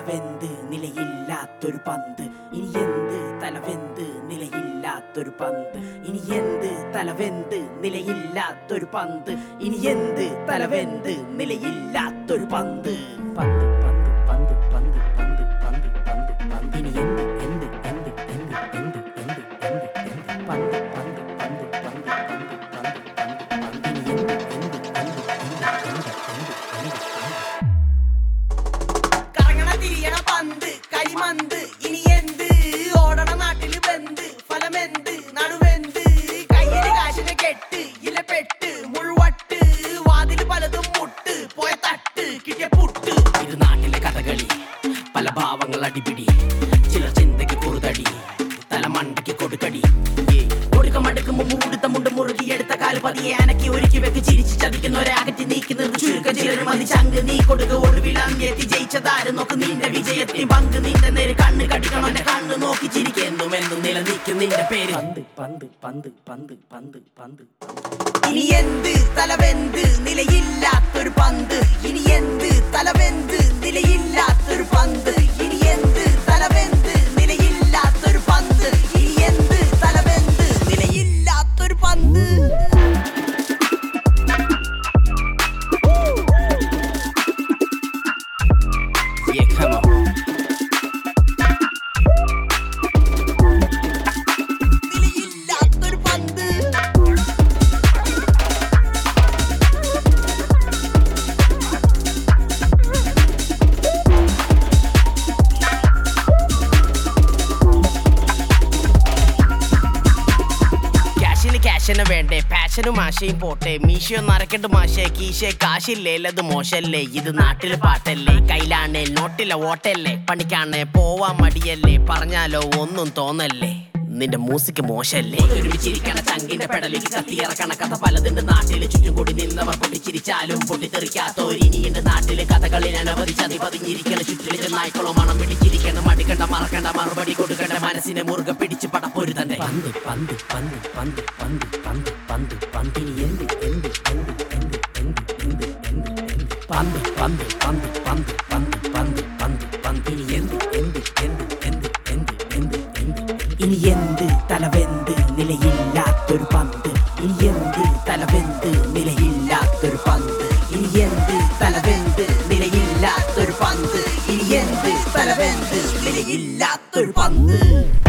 തലവെന്ത് നിലയില്ലാത്തൊരു പന്ത് ഇനി എന്ത് തലവെന്ത് നിലയില്ലാത്തൊരു പന്ത് ഇനി എന്ത് തലവെന്ത് നിലയില്ലാത്തൊരു പന്ത് ഇനി എന്ത് തലവെന്ത് നിലയില്ലാത്തൊരു പന്ത് പന്ത് പന്ത് പന്ത് പന്ത് പന്ത് പന്ത് പന്ത് പന്ത് ഇനി എന്ത് എന്ത് എന്ത് എന്ത് എന്ത് എന്ത് എന്ത് എന്ത് പന്ത് പന്ത് പന്ത് പന്ത് പന്ത് പന്ത് പന്ത് പന്ത് ഇനി എന്ത് എന്ത് എന്ത് എന്ത് എന്ത് എന്ത് കറങ്ങണ തിരിയണ പന്ത് കരിമന്ത് ഇനി എന്ത് ഓടണ നാട്ടില് ബന്ദ് ഫലമെന്ത് നടുവെന്ത് കയ്യില് കാശിനെ കെട്ട് ഇലപ്പെട്ട് മുഴുവട്ട് വാതില് പലതും മുട്ട് പോയ തട്ട് കിട്ടിയ പുട്ട് ഇത് നാട്ടിലെ കഥകളി പല ഭാവങ്ങൾ അടിപിടി ചിലർ ചിന്തയ്ക്ക് കുറുതടി തലമണ്ടയ്ക്ക് കൊടുക്കടി കൊടുക്കമടുക്കുമ്പോ മൂടുത്ത മുണ്ട് മുറുകിയെടുത്ത കാല് പതിയെ അനക്കി ഒരുക്കി വെക്ക് ചിരിച്ച് ചതിക്കുന്നവരെ അകറ്റി നീക്കുന്നത് ചുരുക്കം ചിലർ മതി ചങ്ക് നീ കൊടുക്ക ഒടുവിലെത്തി ജയിച്ചതാര് നോക്ക് നിന്റെ വിജയത്തിന് പങ്ക് നിന്റെ നേര് കണ്ണ് കടിക്കണം എന്റെ കണ്ണ് നോക്കി ചിരിക്കെന്നും എന്നും നിലനിൽക്കും നിന്റെ പേര് പന്ത് പന്ത് പന്ത് പന്ത് പന്ത് പന്ത് ഇനി എന്ത് തലവെന്ത് നിലയില്ലാത്തൊരു പന്ത് ഇനി എന്ത് തലവെന്ത് നിലയില്ലാത്തൊരു പന്ത് ഇനി എന്ത് തലവെന്ത് നിലയില്ലാത്തൊരു പന്ത് ഇനി എന്ത് തലവെന്ത് നിലയില്ലാത്തൊരു പന്ത് നിലയില്ലാത്തൊരു പന്ത് ക്യാഷിന് വേണ്ടേ പാഷനും ആശയും പോട്ടെ മീശയോ നരക്കട്ട് മാഷേ കീശേ കാശില്ലേലത് മോശല്ലേ ഇത് നാട്ടില് പാട്ടല്ലേ കയ്യിലാണേ നോട്ടിലെ ഓട്ടല്ലേ പണിക്കാണേ പോവാൻ മടിയല്ലേ പറഞ്ഞാലോ ഒന്നും തോന്നല്ലേ നിന്റെ മ്യൂസിക് മോശല്ലേ ഒരുമിച്ചിരിക്കണ ചങ്കിന്റെ പെടലിക്ക് കത്തിയിറക്കണ കഥ പലതുണ്ട് നാട്ടില് ചുറ്റും കൂടി നിന്നവർ പൊട്ടിച്ചിരിച്ചാലും പൊട്ടിത്തെറിക്കാത്തോരിനിയുണ്ട് നാട്ടില് കഥകളിൽ അനവധി ചതി പതിഞ്ഞിരിക്കണ ചുറ്റില് നായ്ക്കളോ മണം പിടിച്ചിരിക്കണം മടിക്കണ്ട മറക്കണ്ട മറുപടി കൊടുക്കണ്ട മനസ്സിനെ മുറുകെ പിടിച്ച് പടപ്പൊരുതന്റെ പന്ത് പന്ത് പന്ത് പന്ത് പന്ത് പന്ത് പന്ത് പന്തിനി എന്ത് എന്ത് എന്ത് എന്ത് എന്ത് എന്ത് എന്ത് എന്ത് പന്ത് പന്ത് പന്ത് പന്ത് പന്ത് പന്ത് പന്ത് പന്തിനി എന്ത് എന്ത് എന്ത് എന്ത് എന്ത് എന്ത് എന്ത് ഇനി എന്ത് തലവെന്ത് നിലയില്ലാത്തൊരു പന്ത് ഇനി എന്ത് തലവെന്ത് നിലയില്ലാത്തൊരു പന്ത് ഇനി എന്ത് തലവെന്ത് നിലയില്ലാത്തൊരു പന്ത് ഇനി എന്ത് തലവെന്ത് നിലയില്ലാത്തൊരു പന്ത്